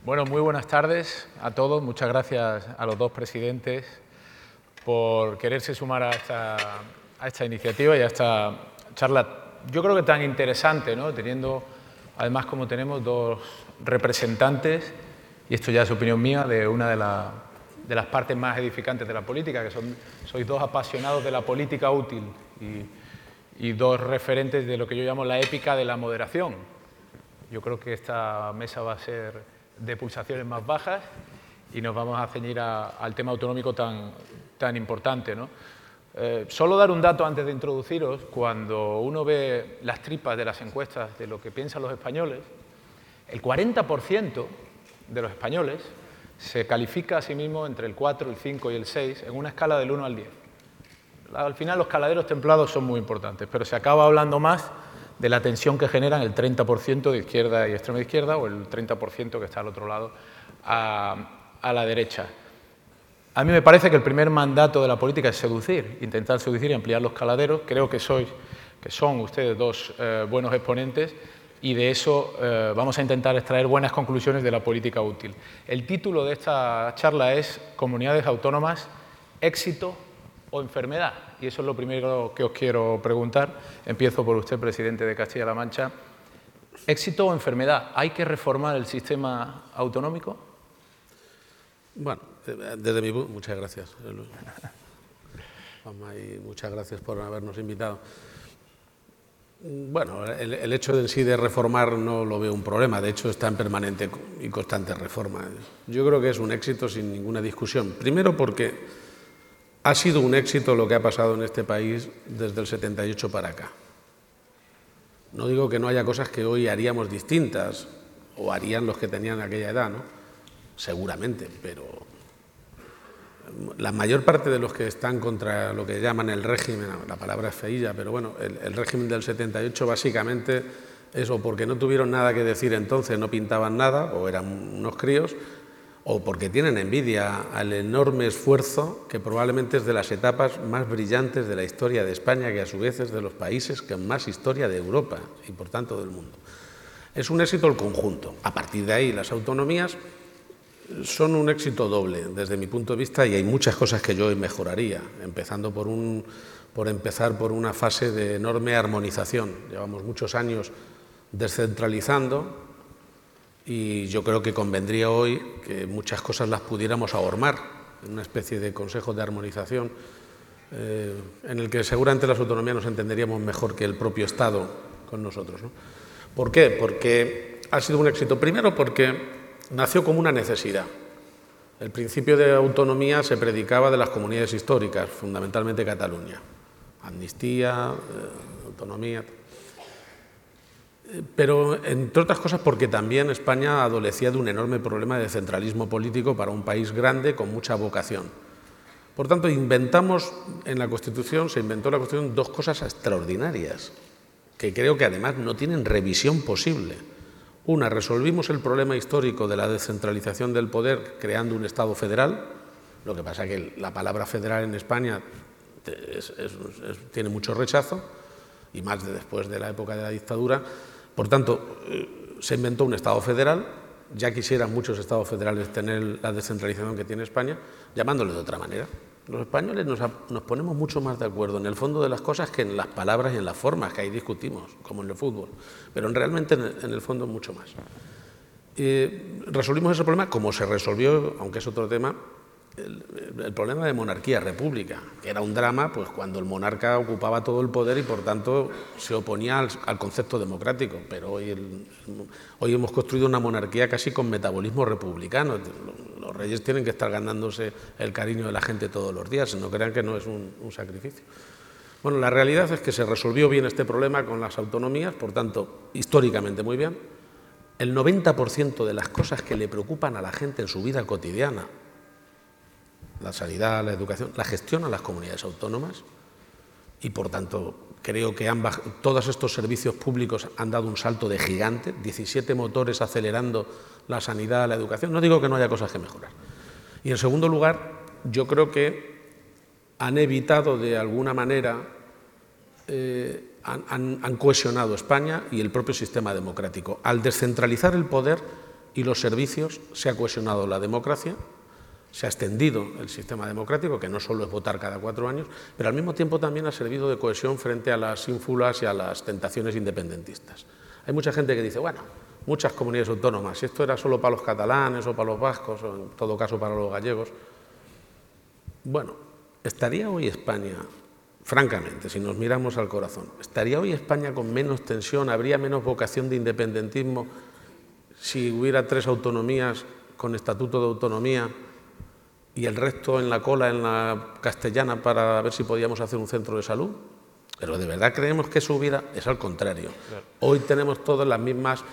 Bueno, muy buenas tardes a todos. Muchas gracias a los dos presidentes por quererse sumar a esta iniciativa y a esta charla, yo creo que tan interesante, ¿no? Teniendo, además, como tenemos dos representantes, y esto ya es opinión mía, de una de las partes más edificantes de la política, que sois dos apasionados de la política útil y dos referentes de lo que yo llamo la épica de la moderación. Yo creo que esta mesa va a ser de pulsaciones más bajas y nos vamos a ceñir al tema autonómico tan importante, ¿no? Solo dar un dato antes de introduciros. Cuando uno ve las tripas de las encuestas de lo que piensan los españoles, el 40% de los españoles se califica a sí mismo entre el 4, el 5 y el 6 en una escala del 1 al 10. Al final los caladeros templados son muy importantes, pero se acaba hablando más de la tensión que generan el 30% de izquierda y extrema izquierda o el 30% que está al otro lado a la derecha. A mí me parece que el primer mandato de la política es seducir, intentar seducir y ampliar los caladeros. Creo que son ustedes dos buenos exponentes y de eso vamos a intentar extraer buenas conclusiones de la política útil. El título de esta charla es Comunidades autónomas, éxito o enfermedad. Y eso es lo primero que os quiero preguntar. Empiezo por usted, presidente de Castilla-La Mancha. ¿Éxito o enfermedad? ¿Hay que reformar el sistema autonómico? Bueno, muchas gracias, Luis. Y muchas gracias por habernos invitado. Bueno, el hecho en sí de reformar no lo veo un problema. De hecho, está en permanente y constante reforma. Yo creo que es un éxito sin ninguna discusión. Primero porque ha sido un éxito lo que ha pasado en este país desde el 78 para acá. No digo que no haya cosas que hoy haríamos distintas o harían los que tenían aquella edad, ¿no? Seguramente, pero la mayor parte de los que están contra lo que llaman el régimen, la palabra es feilla, pero bueno, el régimen del 78 básicamente es o porque no tuvieron nada que decir entonces, no pintaban nada, o eran unos críos, o porque tienen envidia al enorme esfuerzo que probablemente es de las etapas más brillantes de la historia de España, que a su vez es de los países con más historia de Europa y por tanto del mundo. Es un éxito el conjunto. A partir de ahí las autonomías son un éxito doble desde mi punto de vista y hay muchas cosas que yo mejoraría, empezando por empezar por una fase de enorme armonización. Llevamos muchos años descentralizando y yo creo que convendría hoy que muchas cosas las pudiéramos ahormar en una especie de consejo de armonización en el que seguramente las autonomías nos entenderíamos mejor que el propio Estado con nosotros, ¿no? ¿Por qué? Porque ha sido un éxito. Primero porque nació como una necesidad. El principio de autonomía se predicaba de las comunidades históricas, fundamentalmente Cataluña. Amnistía, autonomía. Pero, entre otras cosas, porque también España adolecía de un enorme problema de centralismo político para un país grande con mucha vocación. Por tanto, se inventó en la Constitución dos cosas extraordinarias, que creo que además no tienen revisión posible. Una, resolvimos el problema histórico de la descentralización del poder creando un Estado federal. Lo que pasa es que la palabra federal en España tiene mucho rechazo, y más después de la época de la dictadura. Por tanto, se inventó un Estado federal. Ya quisieran muchos Estados federales tener la descentralización que tiene España, llamándole de otra manera. Los españoles nos ponemos mucho más de acuerdo en el fondo de las cosas que en las palabras y en las formas, que ahí discutimos, como en el fútbol, pero realmente en el fondo mucho más. Resolvimos ese problema como se resolvió, aunque es otro tema, el problema de monarquía-república, que era un drama pues, cuando el monarca ocupaba todo el poder y por tanto se oponía al concepto democrático, pero hoy hemos construido una monarquía casi con metabolismo republicano. Los reyes tienen que estar ganándose el cariño de la gente todos los días, no crean que no es un sacrificio. Bueno, la realidad es que se resolvió bien este problema con las autonomías, por tanto, históricamente muy bien. El 90% de las cosas que le preocupan a la gente en su vida cotidiana, la sanidad, la educación, la gestionan las comunidades autónomas y, por tanto, creo que todos estos servicios públicos han dado un salto de gigante, 17 motores acelerando la sanidad, la educación. No digo que no haya cosas que mejorar. Y, en segundo lugar, yo creo que han evitado de alguna manera, han cohesionado España y el propio sistema democrático. Al descentralizar el poder, y los servicios, se ha cohesionado la democracia, se ha extendido el sistema democrático, que no solo es votar cada 4 años, pero al mismo tiempo también ha servido de cohesión frente a las ínfulas y a las tentaciones independentistas. Hay mucha gente que dice, bueno, muchas comunidades autónomas, si esto era solo para los catalanes o para los vascos, o en todo caso para los gallegos. Bueno, ¿estaría hoy España, francamente, si nos miramos al corazón, estaría hoy España con menos tensión, habría menos vocación de independentismo si hubiera 3 autonomías con estatuto de autonomía y el resto en la cola, en la castellana, para ver si podíamos hacer un centro de salud? Pero ¿de verdad creemos que eso hubiera? Es al contrario. Claro. Hoy tenemos todas las mismas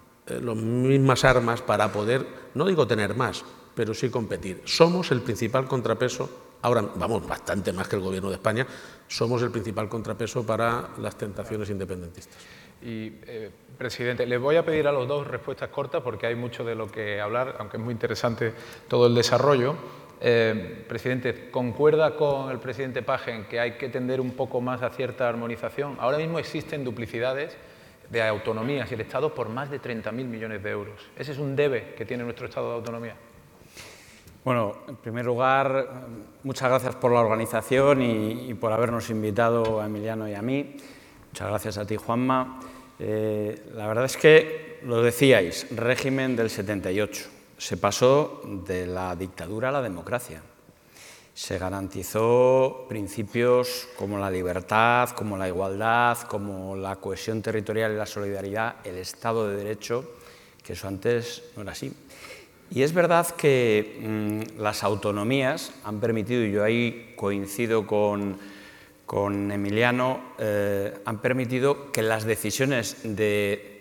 armas para poder, no digo tener más, pero sí competir. Somos el principal contrapeso, ahora vamos bastante más que el Gobierno de España, somos el principal contrapeso para las tentaciones independentistas. Y, presidente, les voy a pedir a los dos respuestas cortas porque hay mucho de lo que hablar, aunque es muy interesante todo el desarrollo. Presidente, ¿concuerda con el presidente Page en que hay que tender un poco más a cierta armonización? Ahora mismo existen duplicidades de autonomías y el Estado por más de 30.000 millones de euros. ¿Ese es un debe que tiene nuestro Estado de autonomía? Bueno, en primer lugar, muchas gracias por la organización y por habernos invitado a Emiliano y a mí. Muchas gracias a ti, Juanma. La verdad es que, lo decíais, régimen del 78. Se pasó de la dictadura a la democracia. Se garantizó principios como la libertad, como la igualdad, como la cohesión territorial y la solidaridad, el Estado de Derecho, que eso antes no era así. Y es verdad que las autonomías han permitido, y yo ahí coincido con Emiliano, han permitido que las decisiones de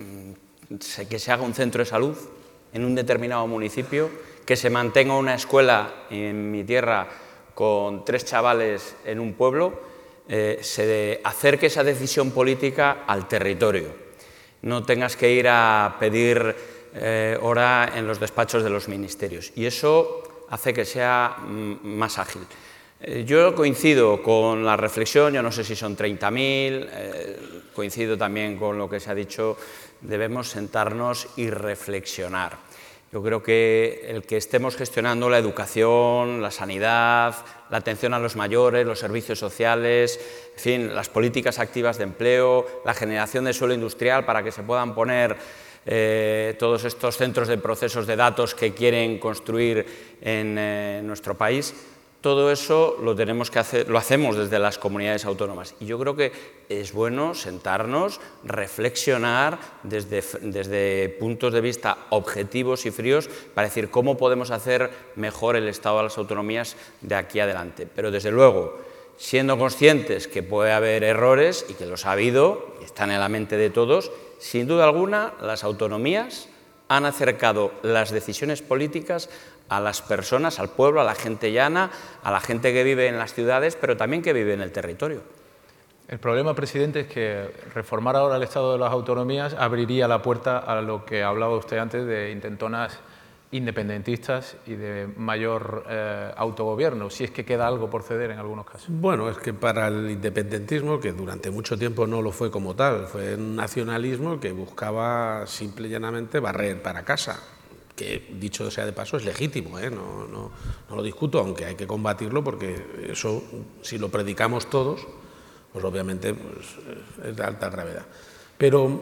que se haga un centro de salud en un determinado municipio, que se mantenga una escuela en mi tierra con 3 chavales en un pueblo, se acerque esa decisión política al territorio. No tengas que ir a pedir hora en los despachos de los ministerios. Y eso hace que sea más ágil. Yo coincido con la reflexión, yo no sé si son 30.000, coincido también con lo que se ha dicho, debemos sentarnos y reflexionar. Yo creo que el que estemos gestionando la educación, la sanidad, la atención a los mayores, los servicios sociales, en fin, las políticas activas de empleo, la generación de suelo industrial para que se puedan poner todos estos centros de procesos de datos que quieren construir en nuestro país, todo eso lo tenemos que hacer, lo hacemos desde las comunidades autónomas. Y yo creo que es bueno sentarnos, reflexionar desde puntos de vista objetivos y fríos para decir cómo podemos hacer mejor el Estado de las autonomías de aquí adelante. Pero desde luego, siendo conscientes que puede haber errores y que los ha habido, y están en la mente de todos, sin duda alguna las autonomías han acercado las decisiones políticas a las personas, al pueblo, a la gente llana, a la gente que vive en las ciudades, pero también que vive en el territorio. El problema, presidente, es que reformar ahora el Estado de las autonomías abriría la puerta a lo que hablaba usted antes de intentonas independentistas y de mayor autogobierno, si es que queda algo por ceder en algunos casos. Bueno, es que para el independentismo, que durante mucho tiempo no lo fue como tal, fue un nacionalismo que buscaba simple y llanamente barrer para casa, que dicho sea de paso es legítimo, no lo discuto, aunque hay que combatirlo porque eso, si lo predicamos todos, pues obviamente pues, es de alta gravedad. Pero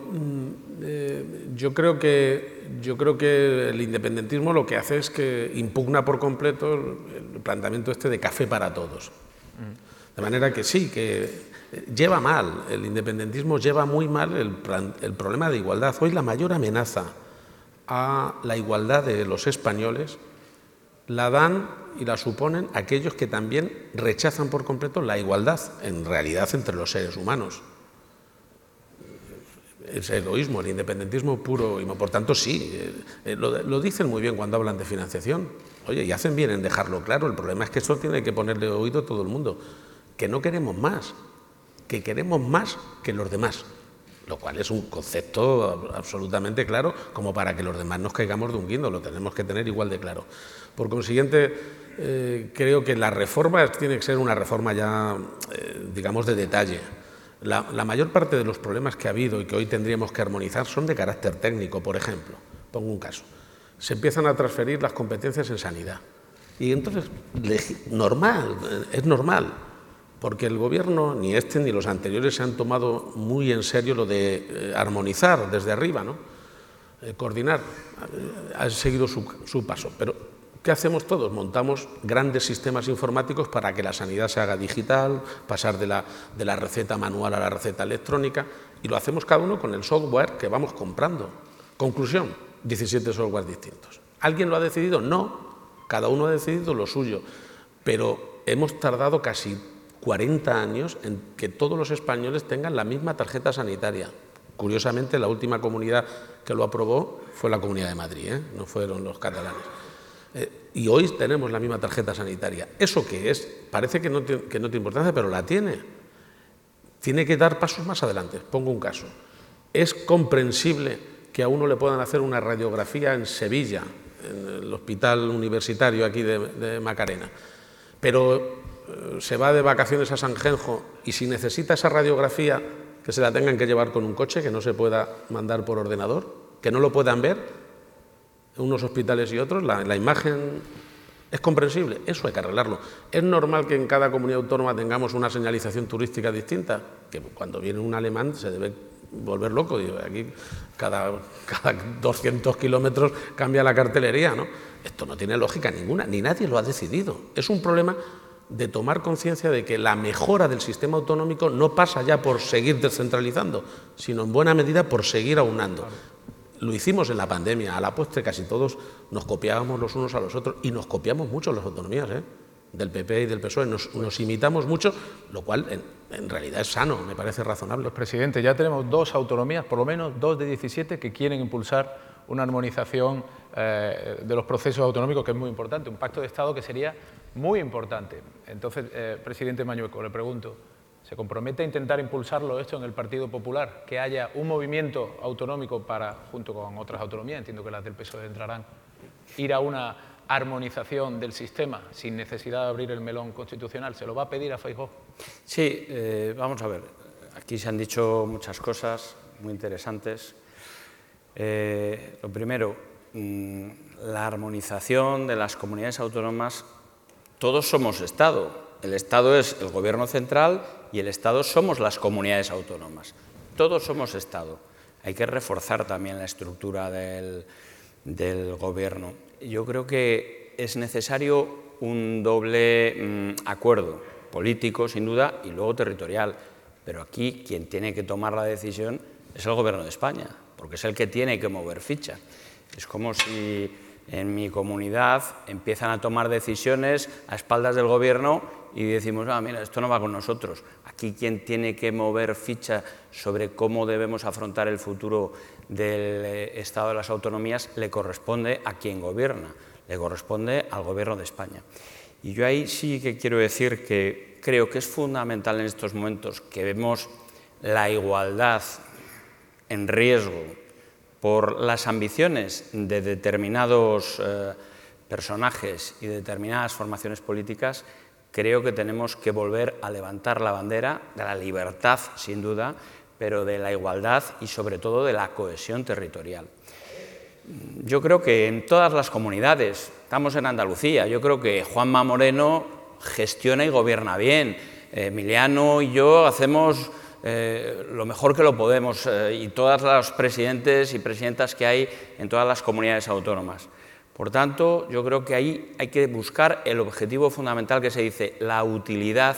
yo creo que el independentismo lo que hace es que impugna por completo el planteamiento este de café para todos. De manera que sí, que lleva mal, el independentismo lleva muy mal el problema de igualdad. Hoy la mayor amenaza a la igualdad de los españoles la dan y la suponen aquellos que también rechazan por completo la igualdad, en realidad, entre los seres humanos. Es egoísmo, el independentismo puro y por tanto sí, lo dicen muy bien cuando hablan de financiación. Oye, y hacen bien en dejarlo claro, el problema es que esto tiene que ponerle oído a todo el mundo, que no queremos más, que queremos más que los demás, lo cual es un concepto absolutamente claro, como para que los demás nos caigamos de un guindo, lo tenemos que tener igual de claro. Por consiguiente, creo que la reforma tiene que ser una reforma ya, digamos, de detalle. La mayor parte de los problemas que ha habido y que hoy tendríamos que armonizar son de carácter técnico, por ejemplo. Pongo un caso. Se empiezan a transferir las competencias en sanidad. Y entonces, es normal, porque el Gobierno, ni este ni los anteriores, se han tomado muy en serio lo de armonizar desde arriba, ¿no? Coordinar, ha seguido su paso. Pero, ¿qué hacemos todos? Montamos grandes sistemas informáticos para que la sanidad se haga digital, pasar de la receta manual a la receta electrónica, y lo hacemos cada uno con el software que vamos comprando. Conclusión, 17 softwares distintos. ¿Alguien lo ha decidido? No. Cada uno ha decidido lo suyo, pero hemos tardado casi 40 años en que todos los españoles tengan la misma tarjeta sanitaria. Curiosamente, la última comunidad que lo aprobó fue la Comunidad de Madrid, no fueron los catalanes. Y hoy tenemos la misma tarjeta sanitaria. ¿Eso qué es? Parece que no tiene importancia, pero la tiene. Tiene que dar pasos más adelante. Pongo un caso. Es comprensible que a uno le puedan hacer una radiografía en Sevilla, en el hospital universitario aquí de Macarena, pero se va de vacaciones a Sanjenjo y si necesita esa radiografía que se la tengan que llevar con un coche, que no se pueda mandar por ordenador, que no lo puedan ver en unos hospitales y otros, la imagen es comprensible, eso hay que arreglarlo. Es normal que en cada comunidad autónoma tengamos una señalización turística distinta, que cuando viene un alemán se debe volver loco. Digo, aquí cada 200 kilómetros cambia la cartelería, ¿no? Esto no tiene lógica ninguna, ni nadie lo ha decidido. Es un problema de tomar conciencia de que la mejora del sistema autonómico no pasa ya por seguir descentralizando, sino en buena medida por seguir aunando. Lo hicimos en la pandemia, a la postre casi todos nos copiábamos los unos a los otros y nos copiamos mucho las autonomías, del PP y del PSOE, nos imitamos mucho, lo cual en realidad es sano, me parece razonable. Presidente, ya tenemos 2 autonomías, por lo menos 2 de 17, que quieren impulsar una armonización de los procesos autonómicos, que es muy importante, un pacto de Estado que sería muy importante. Entonces, presidente Mañueco, le pregunto, ¿se compromete a intentar impulsarlo esto en el Partido Popular? Que haya un movimiento autonómico para, junto con otras autonomías, entiendo que las del PSOE entrarán, ir a una armonización del sistema sin necesidad de abrir el melón constitucional. ¿Se lo va a pedir a Feijóo? Sí, vamos a ver. Aquí se han dicho muchas cosas muy interesantes. Lo primero, la armonización de las comunidades autónomas. Todos somos Estado. El Estado es el Gobierno central y el Estado somos las comunidades autónomas. Todos somos Estado. Hay que reforzar también la estructura del Gobierno. Yo creo que es necesario un doble acuerdo, político, sin duda, y luego territorial. Pero aquí quien tiene que tomar la decisión es el Gobierno de España, porque es el que tiene que mover ficha. Es como si en mi comunidad empiezan a tomar decisiones a espaldas del Gobierno y decimos, mira, esto no va con nosotros. Aquí quien tiene que mover ficha sobre cómo debemos afrontar el futuro del Estado de las autonomías le corresponde a quien gobierna, le corresponde al Gobierno de España. Y yo ahí sí que quiero decir que creo que es fundamental en estos momentos que vemos la igualdad en riesgo por las ambiciones de determinados personajes y de determinadas formaciones políticas. Creo que tenemos que volver a levantar la bandera de la libertad, sin duda, pero de la igualdad y sobre todo de la cohesión territorial. Yo creo que en todas las comunidades, estamos en Andalucía, yo creo que Juanma Moreno gestiona y gobierna bien, Emiliano y yo hacemos lo mejor que lo podemos y todos los presidentes y presidentas que hay en todas las comunidades autónomas. Por tanto, yo creo que ahí hay que buscar el objetivo fundamental que se dice, la utilidad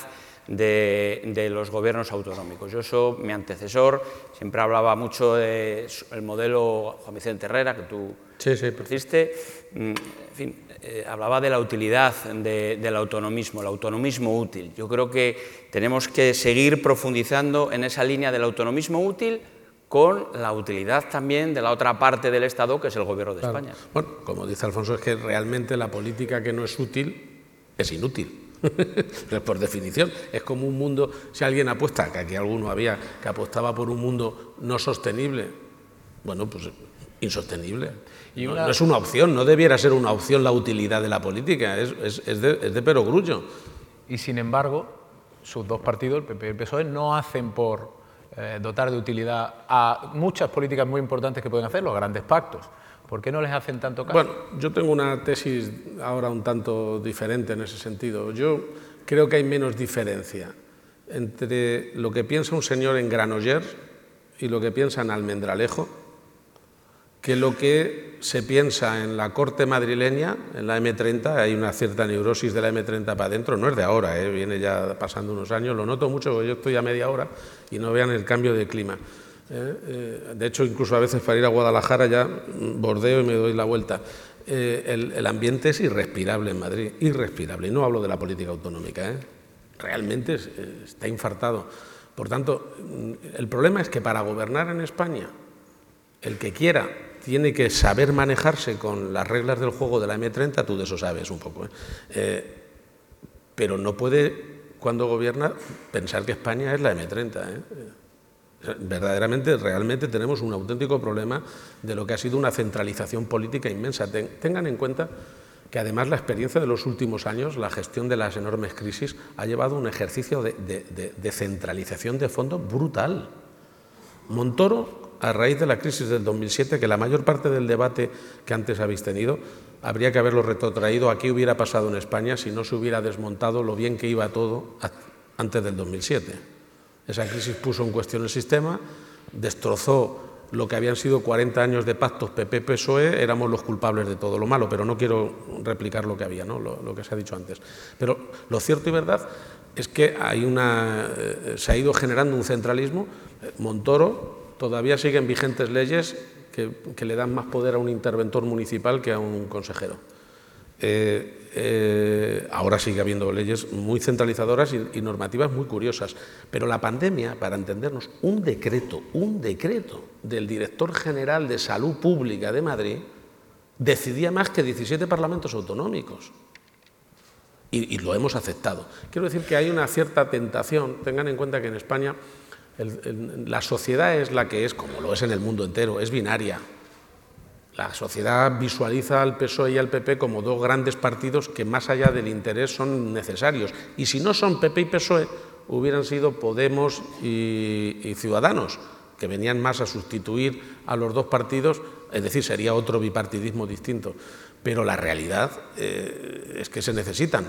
de los gobiernos autonómicos. Mi antecesor siempre hablaba mucho del modelo Juan Vicente Herrera, que tú hiciste, en fin, hablaba de la utilidad del autonomismo, el autonomismo útil. Yo creo que tenemos que seguir profundizando en esa línea del autonomismo útil con la utilidad también de la otra parte del Estado, que es el Gobierno de España. Bueno, como dice Alfonso, es que realmente la política que no es útil es inútil. Por definición, es como un mundo, si alguien apuesta, que aquí alguno había, que apostaba por un mundo no sostenible, bueno, pues insostenible. No es una opción, no debiera ser una opción la utilidad de la política, es de perogrullo. Y sin embargo, sus dos partidos, el PP y el PSOE, no hacen por dotar de utilidad a muchas políticas muy importantes que pueden hacer, los grandes pactos. ¿Por qué no les hacen tanto caso? Bueno, yo tengo una tesis ahora un tanto diferente en ese sentido. Yo creo que hay menos diferencia entre lo que piensa un señor en Granollers y lo que piensa en Almendralejo, que lo que se piensa en la corte madrileña, en la M30, hay una cierta neurosis de la M30 para adentro, no es de ahora, viene ya pasando unos años, lo noto mucho porque yo estoy a media hora y no vean el cambio de clima. De hecho, incluso a veces para ir a Guadalajara ya bordeo y me doy la vuelta. El ambiente es irrespirable en Madrid, irrespirable, y no hablo de la política autonómica, realmente está infartado. Por tanto, el problema es que para gobernar en España, el que quiera tiene que saber manejarse con las reglas del juego de la M30, tú de eso sabes un poco, pero no puede, cuando gobierna, pensar que España es la M30. Verdaderamente, realmente tenemos un auténtico problema de lo que ha sido una centralización política inmensa. Tengan en cuenta que además la experiencia de los últimos años, la gestión de las enormes crisis, ha llevado a un ejercicio de centralización de fondo brutal. Montoro, a raíz de la crisis del 2007, que la mayor parte del debate que antes habéis tenido, habría que haberlo retrotraído a qué hubiera pasado en España si no se hubiera desmontado lo bien que iba todo antes del 2007. Esa crisis puso en cuestión el sistema, destrozó lo que habían sido 40 años de pactos PP-PSOE, éramos los culpables de todo lo malo, pero no quiero replicar lo que había, ¿no? Lo que se ha dicho antes. Pero lo cierto y verdad es que se ha ido generando un centralismo. Montoro, todavía siguen vigentes leyes que le dan más poder a un interventor municipal que a un consejero. Ahora sigue habiendo leyes muy centralizadoras y normativas muy curiosas, pero la pandemia, para entendernos, un decreto del director general de Salud Pública de Madrid decidía más que 17 parlamentos autonómicos y lo hemos aceptado. Quiero decir que hay una cierta tentación. Tengan en cuenta que en España la sociedad es la que es, como lo es en el mundo entero, es binaria. La sociedad visualiza al PSOE y al PP como dos grandes partidos que más allá del interés son necesarios. Y si no son PP y PSOE, hubieran sido Podemos y Ciudadanos, que venían más a sustituir a los dos partidos, es decir, sería otro bipartidismo distinto. Pero la realidad es que se necesitan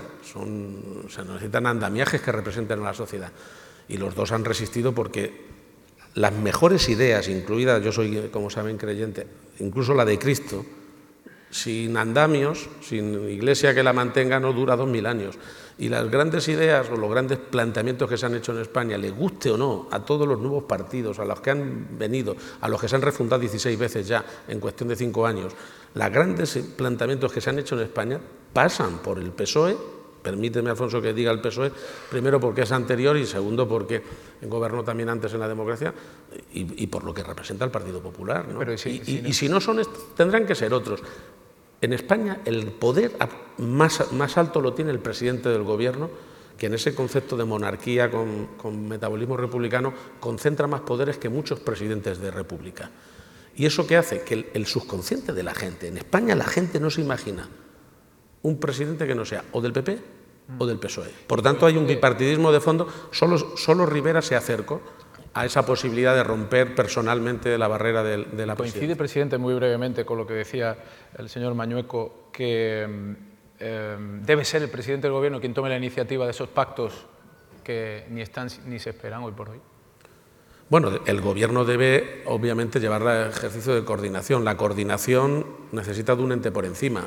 andamiajes que representen a la sociedad. Y los dos han resistido porque las mejores ideas, incluidas, yo soy, como saben, creyente, incluso la de Cristo, sin andamios, sin iglesia que la mantenga, no dura 2000 años. Y las grandes ideas o los grandes planteamientos que se han hecho en España, les guste o no a todos los nuevos partidos, a los que han venido, a los que se han refundado 16 veces ya en cuestión de 5 años, los grandes planteamientos que se han hecho en España pasan por el PSOE. Permíteme, Alfonso, que diga el PSOE, primero porque es anterior y segundo porque gobernó también antes en la democracia y por lo que representa el Partido Popular, ¿no? Pero si no son estos, tendrán que ser otros. En España el poder más alto lo tiene el presidente del gobierno, que en ese concepto de monarquía con metabolismo republicano concentra más poderes que muchos presidentes de república. ¿Y eso qué hace? Que el subconsciente de la gente, en España la gente no se imagina un presidente que no sea o del PP o del PSOE. Por tanto, hay un bipartidismo de fondo. Solo Rivera se acercó a esa posibilidad de romper personalmente la barrera de la presidencia. Coincide, presidente, muy brevemente con lo que decía el señor Mañueco, que debe ser el presidente del Gobierno quien tome la iniciativa de esos pactos que ni están ni se esperan hoy por hoy. Bueno, el Gobierno debe, obviamente, llevar el ejercicio de coordinación. La coordinación necesita de un ente por encima.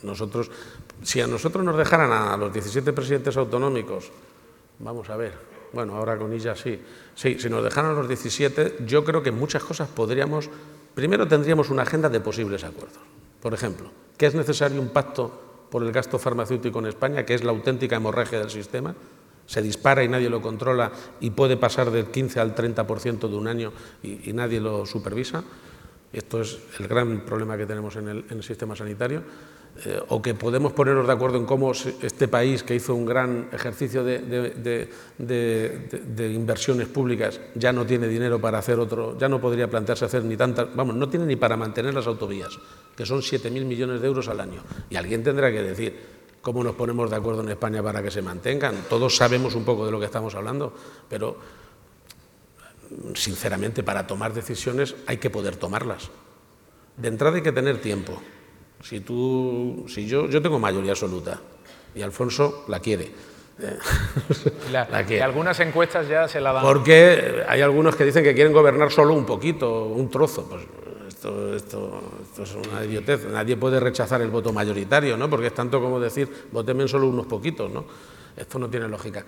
Si a nosotros nos dejaran a los 17 presidentes autonómicos, vamos a ver, bueno, ahora con ella sí, si nos dejaran a los 17, yo creo que muchas cosas primero tendríamos una agenda de posibles acuerdos. Por ejemplo, que es necesario un pacto por el gasto farmacéutico en España, que es la auténtica hemorragia del sistema, se dispara y nadie lo controla y puede pasar del 15 al 30% de un año y nadie lo supervisa. Esto es el gran problema que tenemos en el sistema sanitario. O que podemos ponernos de acuerdo en cómo este país, que hizo un gran ejercicio de inversiones públicas, ya no tiene dinero para hacer otro, ya no podría plantearse hacer ni tantas, no tiene ni para mantener las autovías, que son 7.000 millones de euros al año. Y alguien tendrá que decir cómo nos ponemos de acuerdo en España para que se mantengan. Todos sabemos un poco de lo que estamos hablando, pero sinceramente para tomar decisiones hay que poder tomarlas. de entrada hay que tener tiempo. Yo tengo mayoría absoluta y Alfonso la quiere. Y algunas encuestas ya se la dan. Porque hay algunos que dicen que quieren gobernar solo un poquito, un trozo. Pues esto es una idiotez. Nadie puede rechazar el voto mayoritario, ¿no? Porque es tanto como decir, votenme solo unos poquitos, ¿no? Esto no tiene lógica.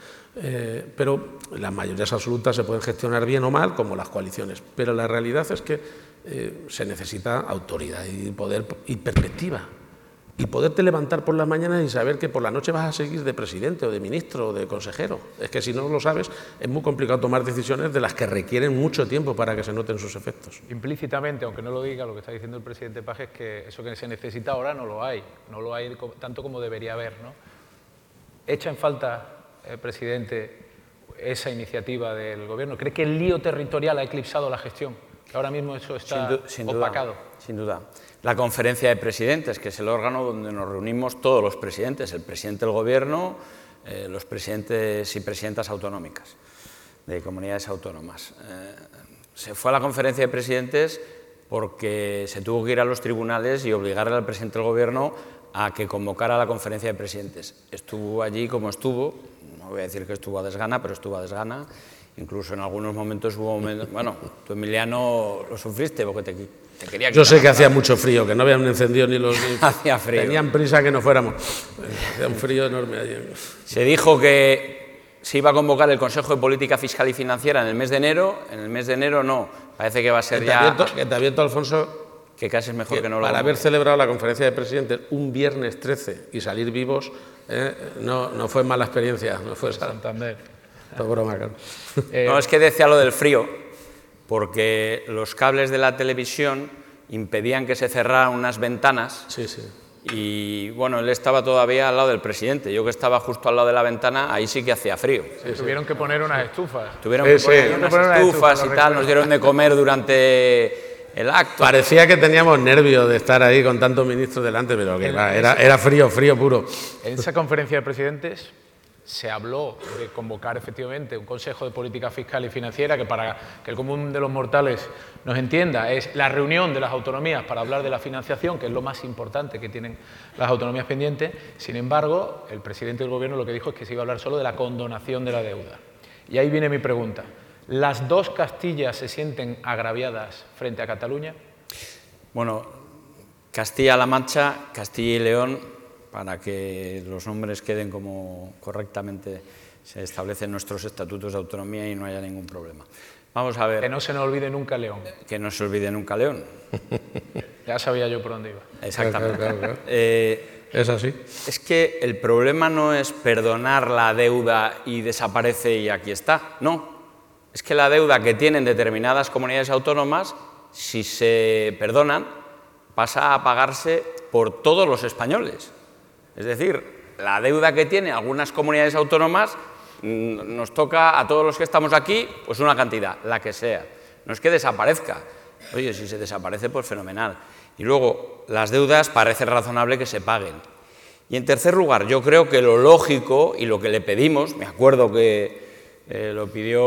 Pero las mayorías absolutas se pueden gestionar bien o mal, como las coaliciones. Pero la realidad es que se necesita autoridad y poder y perspectiva. Y poderte levantar por las mañanas y saber que por la noche vas a seguir de presidente o de ministro o de consejero. Es que si no lo sabes, es muy complicado tomar decisiones de las que requieren mucho tiempo para que se noten sus efectos. Implícitamente, aunque no lo diga, lo que está diciendo el presidente Paje es que eso que se necesita ahora no lo hay tanto como debería haber, ¿no? ¿Echa en falta, presidente, esa iniciativa del Gobierno? ¿Cree que el lío territorial ha eclipsado la gestión? Que ahora mismo eso está opacado. Sin duda. La conferencia de presidentes, que es el órgano donde nos reunimos todos los presidentes, el presidente del Gobierno, los presidentes y presidentas autonómicas, de comunidades autónomas. Se fue a la conferencia de presidentes porque se tuvo que ir a los tribunales y obligarle al presidente del Gobierno a que convocara a la conferencia de presidentes. Estuvo allí como estuvo, no voy a decir que estuvo a desgana, pero estuvo a desgana. Incluso en algunos momentos hubo momentos... Bueno, tú, Emiliano, lo sufriste porque te quería quitar. Yo sé que hacía mucho frío, que no habían encendido ni los... Hacía frío. Tenían prisa que no fuéramos. Hacía un frío enorme allí. Se dijo que se iba a convocar el Consejo de Política Fiscal y Financiera en el mes de enero. En el mes de enero no. Parece que va a ser ya... Que te advierto, Alfonso... Que casi es mejor que no lo para hagamos. haber celebrado la conferencia de presidentes un viernes 13 y salir vivos, no fue mala experiencia. No fue Santander. Todo broma, claro. No, es que decía lo del frío, porque los cables de la televisión impedían que se cerraran unas ventanas. Sí, sí. Y bueno, él estaba todavía al lado del presidente. Yo que estaba justo al lado de la ventana, ahí sí que hacía frío. Sí, tuvieron que poner unas estufas. Tuvieron que poner unas estufas y tal, nos dieron de comer durante el acto. Parecía que teníamos nervios de estar ahí con tantos ministros delante, pero que era frío puro. En esa conferencia de presidentes se habló de convocar efectivamente un Consejo de Política Fiscal y Financiera que, para que el común de los mortales nos entienda, es la reunión de las autonomías para hablar de la financiación, que es lo más importante que tienen las autonomías pendientes. Sin embargo, el presidente del Gobierno lo que dijo es que se iba a hablar solo de la condonación de la deuda. Y ahí viene mi pregunta. ¿Las dos Castillas se sienten agraviadas frente a Cataluña? Bueno, Castilla-La Mancha, Castilla y León, para que los nombres queden como correctamente se establecen nuestros estatutos de autonomía y no haya ningún problema. Vamos a ver. Que no se nos olvide nunca León. Que no se olvide nunca León. Ya sabía yo por dónde iba. Exactamente. Claro. Es así. Es que el problema no es perdonar la deuda y desaparece y aquí está. No. Es que la deuda que tienen determinadas comunidades autónomas, si se perdonan, pasa a pagarse por todos los españoles. Es decir, la deuda que tienen algunas comunidades autónomas nos toca a todos los que estamos aquí, pues una cantidad, la que sea. No es que desaparezca. Oye, si se desaparece, pues fenomenal. Y luego, las deudas parece razonable que se paguen. Y en tercer lugar, yo creo que lo lógico y lo que le pedimos, me acuerdo que lo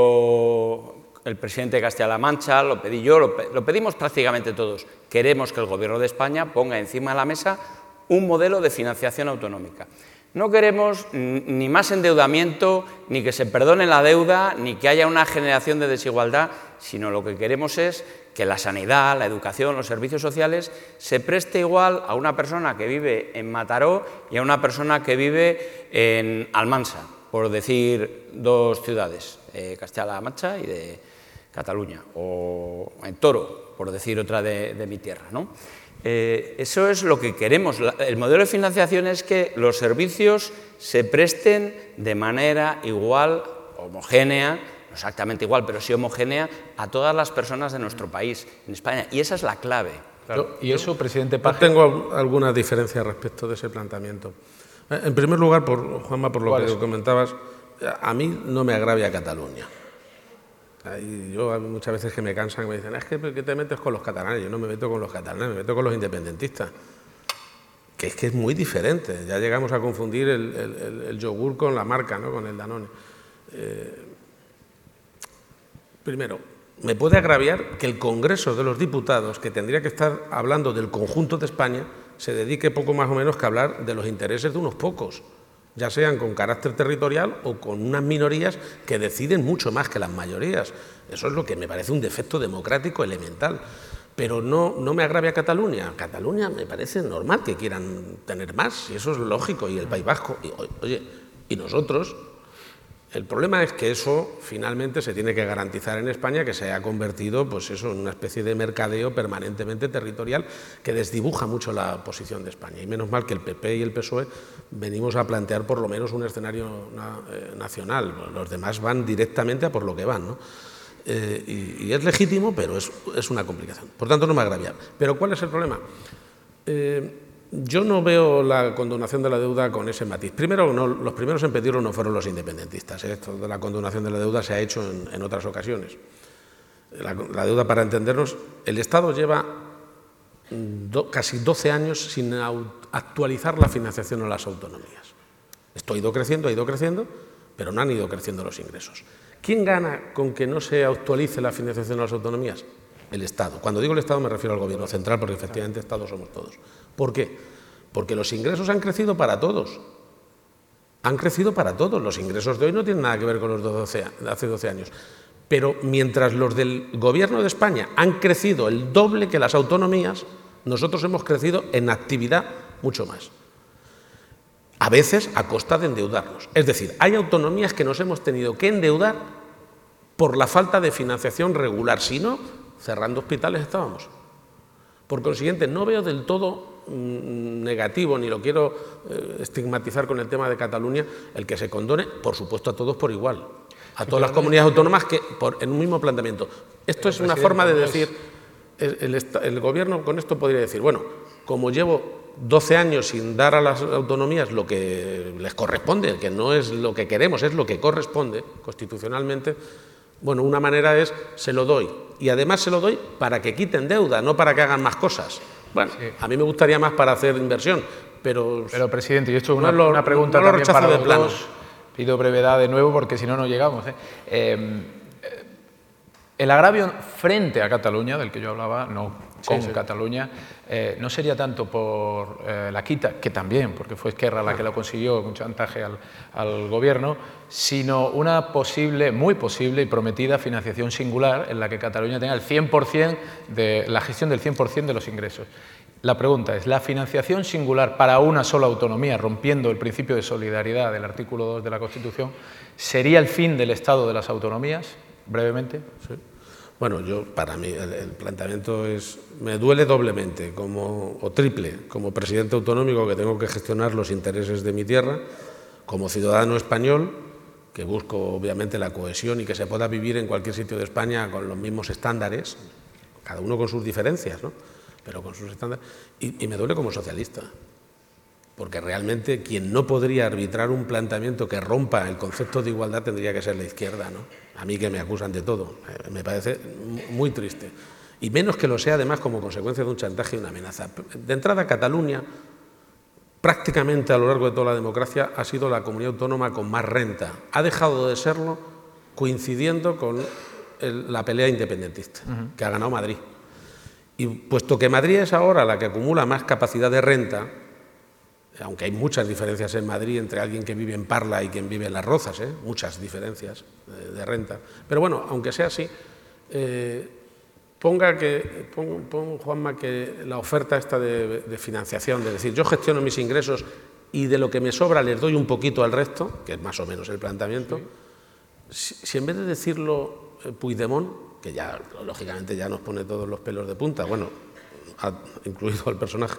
pidió el presidente de Castilla-La Mancha, lo pedí yo, lo pedimos prácticamente todos. Queremos que el Gobierno de España ponga encima de la mesa un modelo de financiación autonómica. No queremos ni más endeudamiento, ni que se perdone la deuda, ni que haya una generación de desigualdad, sino lo que queremos es que la sanidad, la educación, los servicios sociales se preste igual a una persona que vive en Mataró y a una persona que vive en Almansa, por decir dos ciudades, Castilla-La Mancha y de Cataluña, o en Toro, por decir otra de mi tierra, ¿no? Eso es lo que queremos. El modelo de financiación es que los servicios se presten de manera igual, homogénea, no exactamente igual, pero sí homogénea, a todas las personas de nuestro país, en España. Y esa es la clave. Claro. Y eso, presidente Yo Paje... tengo algunas diferencias respecto de ese planteamiento. En primer lugar, Juanma, por lo que comentabas, a mí no me agravia Cataluña. Yo muchas veces que me cansan me dicen, es que te metes con los catalanes. Yo no me meto con los catalanes, me meto con los independentistas. Que es muy diferente. Ya llegamos a confundir el yogur con la marca, ¿no? Con el Danone. Primero, me puede agraviar que el Congreso de los Diputados, que tendría que estar hablando del conjunto de España, se dedique poco más o menos que a hablar de los intereses de unos pocos, ya sean con carácter territorial o con unas minorías que deciden mucho más que las mayorías. Eso es lo que me parece un defecto democrático elemental. Pero no me agravia Cataluña. Cataluña me parece normal que quieran tener más, y eso es lógico, y el País Vasco. Y, oye, y nosotros, el problema es que eso finalmente se tiene que garantizar en España, que se ha convertido pues eso, en una especie de mercadeo permanentemente territorial que desdibuja mucho la posición de España. Y menos mal que el PP y el PSOE venimos a plantear por lo menos un escenario nacional. Los demás van directamente a por lo que van, ¿no? Y es legítimo, pero es una complicación. Por tanto, no me agravia. Pero ¿cuál es el problema? Yo no veo la condonación de la deuda con ese matiz. Primero, los primeros en pedirlo no fueron los independentistas. Esto de la condonación de la deuda se ha hecho en otras ocasiones. La deuda, para entendernos, el Estado lleva casi 12 años sin actualizar la financiación a las autonomías. Esto ha ido creciendo, pero no han ido creciendo los ingresos. ¿Quién gana con que no se actualice la financiación a las autonomías? El Estado. Cuando digo el Estado me refiero al Gobierno central, porque efectivamente Estado somos todos. ¿Por qué? Porque los ingresos han crecido para todos. Han crecido para todos. Los ingresos de hoy no tienen nada que ver con los de hace 12 años. Pero mientras los del Gobierno de España han crecido el doble que las autonomías, nosotros hemos crecido en actividad mucho más. A veces a costa de endeudarnos. Es decir, hay autonomías que nos hemos tenido que endeudar por la falta de financiación regular. Si no, cerrando hospitales estábamos. Por consiguiente, no veo del todo negativo, ni lo quiero estigmatizar con el tema de Cataluña, el que se condone, por supuesto, a todos por igual. A todas las comunidades autónomas que en un mismo planteamiento. Esto es una forma de decir, el Gobierno con esto podría decir, bueno, como llevo 12 años sin dar a las autonomías lo que les corresponde, que no es lo que queremos, es lo que corresponde constitucionalmente, bueno, una manera es, se lo doy. Y además se lo doy para que quiten deuda, no para que hagan más cosas. Bueno, sí. A mí me gustaría más para hacer inversión, pero presidente, y esto es una pregunta también para los dos. Pido brevedad de nuevo porque si no, no llegamos. El agravio frente a Cataluña, del que yo hablaba, no con Cataluña, no sería tanto por la quita, que también, porque fue Esquerra la que lo consiguió con chantaje al Gobierno, sino una muy posible y prometida financiación singular en la que Cataluña tenga el 100% de la gestión del 100% de los ingresos. La pregunta es, ¿la financiación singular para una sola autonomía, rompiendo el principio de solidaridad del artículo 2 de la Constitución, sería el fin del Estado de las autonomías? Brevemente. Sí. Bueno, para mí el planteamiento me duele doblemente o triple, como presidente autonómico que tengo que gestionar los intereses de mi tierra, como ciudadano español que busco obviamente la cohesión y que se pueda vivir en cualquier sitio de España con los mismos estándares, cada uno con sus diferencias, ¿no? Pero con sus estándares, y me duele como socialista, porque realmente quien no podría arbitrar un planteamiento que rompa el concepto de igualdad tendría que ser la izquierda, ¿no? A mí que me acusan de todo, me parece muy triste. Y menos que lo sea además como consecuencia de un chantaje y una amenaza. De entrada, Cataluña, prácticamente a lo largo de toda la democracia, ha sido la comunidad autónoma con más renta. Ha dejado de serlo coincidiendo con la pelea independentista, que ha ganado Madrid. Y puesto que Madrid es ahora la que acumula más capacidad de renta, aunque hay muchas diferencias en Madrid entre alguien que vive en Parla y quien vive en Las Rozas, muchas diferencias de renta. Pero bueno, aunque sea así, pon Juanma, que la oferta esta de financiación, de decir, yo gestiono mis ingresos y de lo que me sobra les doy un poquito al resto, que es más o menos el planteamiento, si en vez de decirlo Puigdemont, que ya, lógicamente, ya nos pone todos los pelos de punta, bueno, incluido al personaje,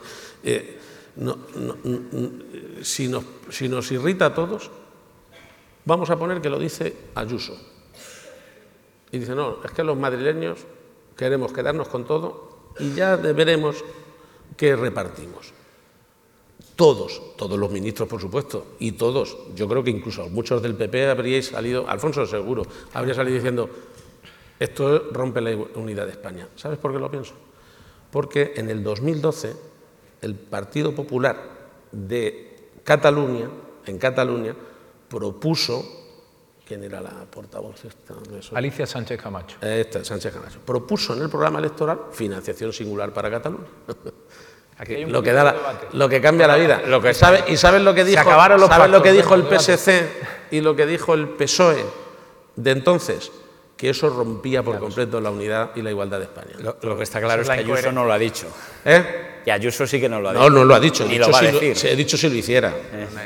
si nos irrita a todos, vamos a poner que lo dice Ayuso. Y dice, no, es que los madrileños queremos quedarnos con todo y ya veremos qué repartimos. Todos los ministros, por supuesto, y todos, yo creo que incluso muchos del PP habríais salido, Alfonso seguro, habría salido diciendo, esto rompe la unidad de España. ¿Sabes por qué lo pienso? Porque en el 2012 el Partido Popular de Cataluña, en Cataluña, propuso ¿Quién era la portavoz esta? Alicia Sánchez Camacho. Sánchez Camacho. Propuso en el programa electoral financiación singular para Cataluña. Aquí hay un lo que cambia la vida. ¿Y sabes lo que dijo? ¿Sabes lo que dijo el PSC y lo que dijo el PSOE de entonces? Que eso rompía por completo la unidad y la igualdad de España. Lo que está claro es que Ayuso no lo ha dicho. Y Ayuso sí que no lo ha dicho. No lo ha dicho. Ni lo va a decir. He dicho si lo hiciera.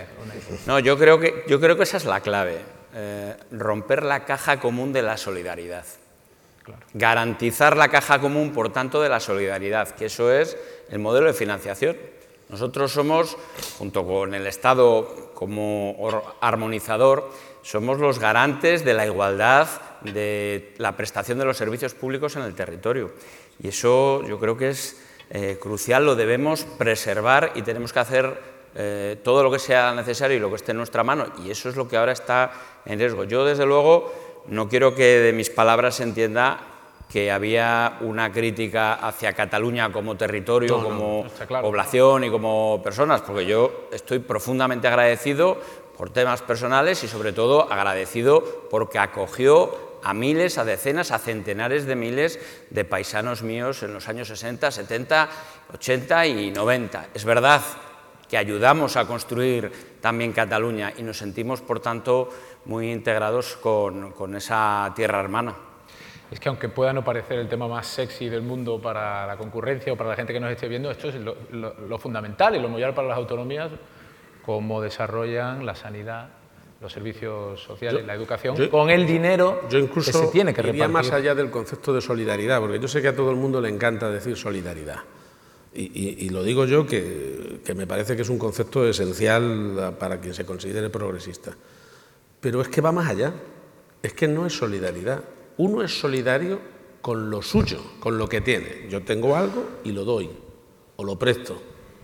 No, yo creo que esa es la clave. Romper la caja común de la solidaridad. Claro. Garantizar la caja común, por tanto, de la solidaridad, que eso es el modelo de financiación. Nosotros somos, junto con el Estado como armonizador, somos los garantes de la igualdad, de la prestación de los servicios públicos en el territorio. Y eso yo creo que es crucial, lo debemos preservar y tenemos que hacer todo lo que sea necesario y lo que esté en nuestra mano, y eso es lo que ahora está en riesgo. Yo, desde luego, no quiero que de mis palabras se entienda que había una crítica hacia Cataluña como territorio, como población y como personas, porque yo estoy profundamente agradecido por temas personales y, sobre todo, agradecido porque acogió a miles, a decenas, a centenares de miles de paisanos míos en los años 60, 70, 80 y 90. Es verdad que ayudamos a construir también Cataluña y nos sentimos, por tanto, muy integrados con esa tierra hermana. Es que aunque pueda no parecer el tema más sexy del mundo para la concurrencia o para la gente que nos esté viendo, esto es lo fundamental y lo mayor para las autonomías, cómo desarrollan la sanidad, los servicios sociales, la educación, con el dinero que se tiene que repartir. Iría más allá del concepto de solidaridad, porque yo sé que a todo el mundo le encanta decir solidaridad. Y lo digo yo, que me parece que es un concepto esencial para quien se considere progresista. Pero es que va más allá, es que no es solidaridad. Uno es solidario con lo suyo, con lo que tiene. Yo tengo algo y lo doy, o lo presto.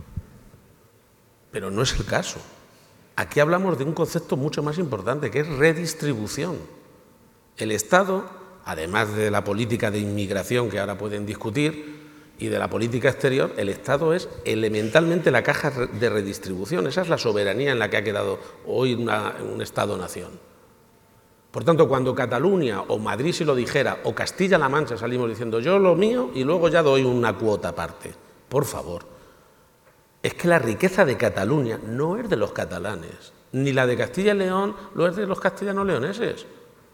Pero no es el caso. Aquí hablamos de un concepto mucho más importante, que es redistribución. El Estado, además de la política de inmigración que ahora pueden discutir, y de la política exterior, el Estado es elementalmente la caja de redistribución. Esa es la soberanía en la que ha quedado hoy un Estado-nación. Por tanto, cuando Cataluña o Madrid si lo dijera, o Castilla-La Mancha salimos diciendo yo lo mío y luego ya doy una cuota aparte, por favor. Es que la riqueza de Cataluña no es de los catalanes, ni la de Castilla y León lo es de los castellano-leoneses.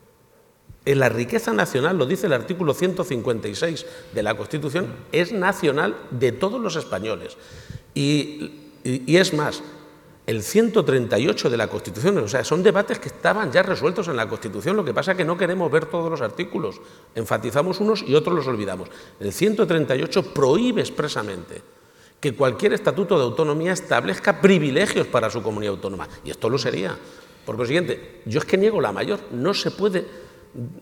La riqueza nacional, lo dice el artículo 156 de la Constitución, es nacional de todos los españoles. Y es más, el 138 de la Constitución, o sea, son debates que estaban ya resueltos en la Constitución, lo que pasa es que no queremos ver todos los artículos, enfatizamos unos y otros los olvidamos. El 138 prohíbe expresamente que cualquier estatuto de autonomía establezca privilegios para su comunidad autónoma, y esto lo sería. Por consiguiente, yo es que niego la mayor, no se puede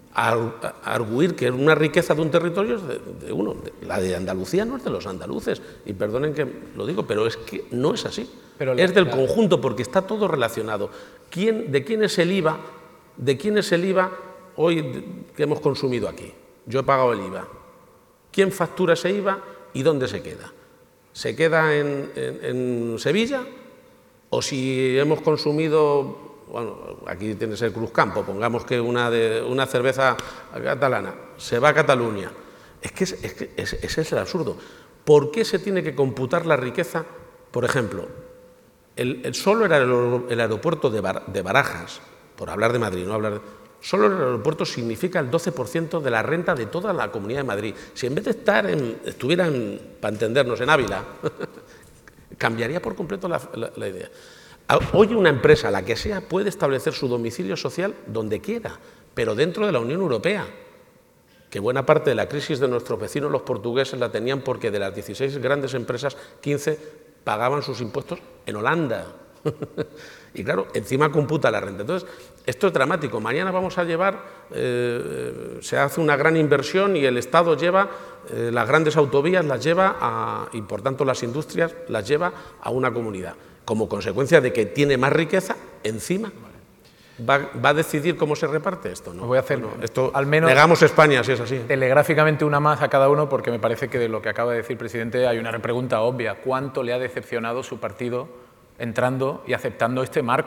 arguir que una riqueza de un territorio es de uno. La de Andalucía no es de los andaluces, y perdonen que lo digo, pero es que no es así. Es del conjunto, porque está todo relacionado. ¿De quién es el IVA? ¿De quién es el IVA hoy que hemos consumido aquí? Yo he pagado el IVA. ¿Quién factura ese IVA y dónde se queda? ¿Se queda en Sevilla? ¿O si hemos consumido... Bueno, aquí tienes el Cruzcampo, pongamos que una cerveza catalana se va a Cataluña. Es que ese es el absurdo. ¿Por qué se tiene que computar la riqueza? Por ejemplo, solo era el aeropuerto de Barajas, por hablar de Madrid, no hablar de... Solo el aeropuerto significa el 12% de la renta de toda la Comunidad de Madrid. Si en vez de estuviera, para entendernos, en Ávila, cambiaría por completo la idea. Hoy una empresa, la que sea, puede establecer su domicilio social donde quiera, pero dentro de la Unión Europea, que buena parte de la crisis de nuestros vecinos los portugueses la tenían porque de las 16 grandes empresas, 15 pagaban sus impuestos en Holanda. Y claro, encima computa la renta. Entonces, esto es dramático. Mañana vamos a llevar, se hace una gran inversión y el Estado lleva las grandes autovías, las lleva y por tanto las industrias las lleva a una comunidad. Como consecuencia de que tiene más riqueza, encima va a decidir cómo se reparte esto. ¿No? Voy a hacer, esto al menos negamos España, si es así. Telegráficamente una más a cada uno, porque me parece que de lo que acaba de decir el presidente hay una pregunta obvia. ¿Cuánto le ha decepcionado su partido entrando y aceptando este marco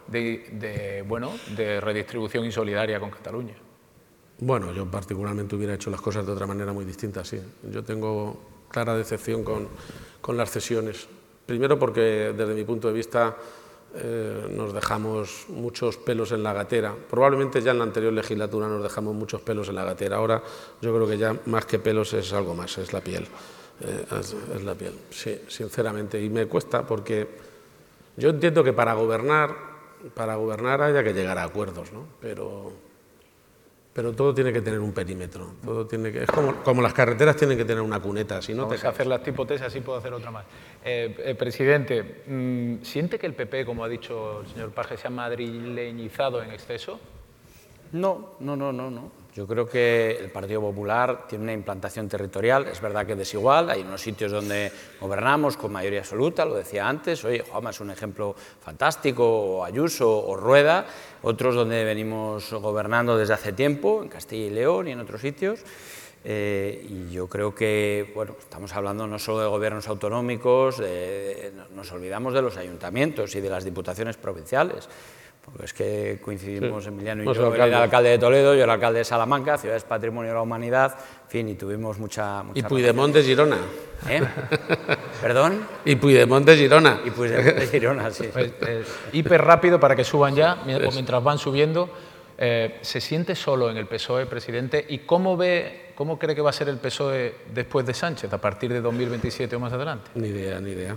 de redistribución insolidaria con Cataluña. Bueno, yo particularmente hubiera hecho las cosas de otra manera muy distinta, sí. Yo tengo clara decepción con las cesiones. Primero porque, desde mi punto de vista, nos dejamos muchos pelos en la gatera. Probablemente ya en la anterior legislatura nos dejamos muchos pelos en la gatera. Ahora yo creo que ya más que pelos es algo más, es la piel. Es la piel, sí, sinceramente. Y me cuesta porque yo entiendo que para gobernar haya que llegar a acuerdos, ¿no? Pero todo tiene que tener un perímetro. Todo tiene que, es como las carreteras tienen que tener una cuneta. Si no Vamos a hacer las hipótesis, así puedo hacer otra más. Presidente, ¿siente que el PP, como ha dicho el señor Paje, se ha madrileñizado en exceso? No. Yo creo que el Partido Popular tiene una implantación territorial, es verdad que desigual, hay unos sitios donde gobernamos con mayoría absoluta, lo decía antes, oye, Juanma es un ejemplo fantástico, o Ayuso o Rueda, otros donde venimos gobernando desde hace tiempo, en Castilla y León y en otros sitios, y yo creo que, bueno, estamos hablando no solo de gobiernos autonómicos, nos olvidamos de los ayuntamientos y de las diputaciones provinciales. Porque es que coincidimos, sí, Emiliano y yo, él era el alcalde de Toledo, yo era alcalde de Salamanca, ciudades patrimonio de la humanidad, en fin, y tuvimos mucha ¿Y Puigdemont de Girona? ¿Perdón? ¿Y Puigdemont de Girona? Y Puigdemont de Girona, sí. Pues, hiper rápido para que suban ya, mientras van subiendo. ¿Se siente solo en el PSOE, presidente? ¿Y cómo cree que va a ser el PSOE después de Sánchez, a partir de 2027 o más adelante? Ni idea.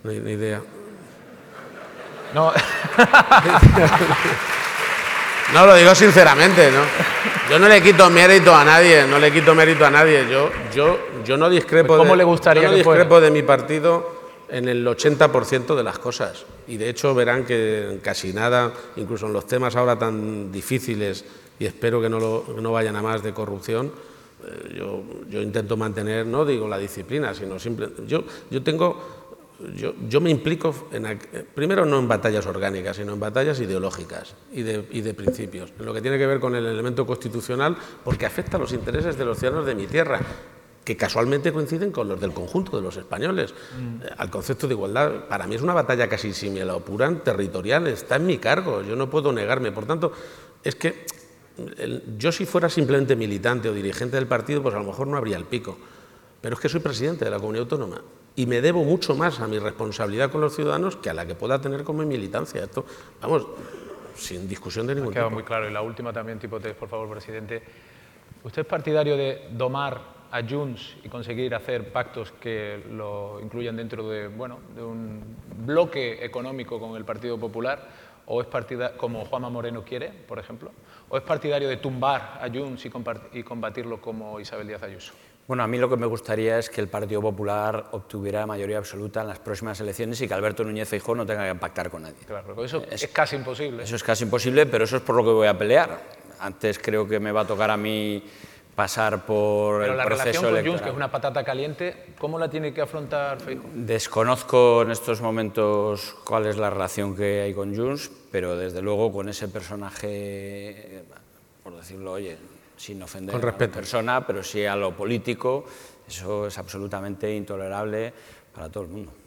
No. No, lo digo sinceramente, ¿no? Yo no le quito mérito a nadie, Yo no discrepo, pues ¿cómo le gustaría que discrepo de mi partido en el 80% de las cosas. Y de hecho verán que casi nada, incluso en los temas ahora tan difíciles, y espero que no vayan a más, de corrupción, yo intento mantener, no digo la disciplina, sino yo me implico, primero no en batallas orgánicas, sino en batallas ideológicas y de principios, en lo que tiene que ver con el elemento constitucional, porque afecta a los intereses de los ciudadanos de mi tierra, que casualmente coinciden con los del conjunto de los españoles. Al concepto de igualdad, para mí es una batalla casi, si me la apuran, territorial, está en mi cargo, yo no puedo negarme. Por tanto, es que yo, si fuera simplemente militante o dirigente del partido, pues a lo mejor no habría el pico, pero es que soy presidente de la comunidad autónoma y me debo mucho más a mi responsabilidad con los ciudadanos que a la que pueda tener con mi militancia. Esto, vamos, sin discusión de ningún tipo. Ha quedado muy claro. Y la última también, Tipotez, por favor, presidente. ¿Usted es partidario de domar a Junts y conseguir hacer pactos que lo incluyan dentro de un bloque económico con el Partido Popular? ¿O es partidario, como Juanma Moreno quiere, por ejemplo? ¿O es partidario de tumbar a Junts y combatirlo como Isabel Díaz Ayuso? Bueno, a mí lo que me gustaría es que el Partido Popular obtuviera mayoría absoluta en las próximas elecciones y que Alberto Núñez Feijóo no tenga que pactar con nadie. Claro, eso es casi imposible. Eso es casi imposible, pero eso es por lo que voy a pelear. Antes creo que me va a tocar a mí pasar por el proceso electoral. Pero la relación con Junts, que es una patata caliente, ¿cómo la tiene que afrontar Feijóo? Desconozco en estos momentos cuál es la relación que hay con Junts, pero desde luego con ese personaje, por decirlo, oye, sin ofender a la persona, pero sí a lo político, eso es absolutamente intolerable para todo el mundo.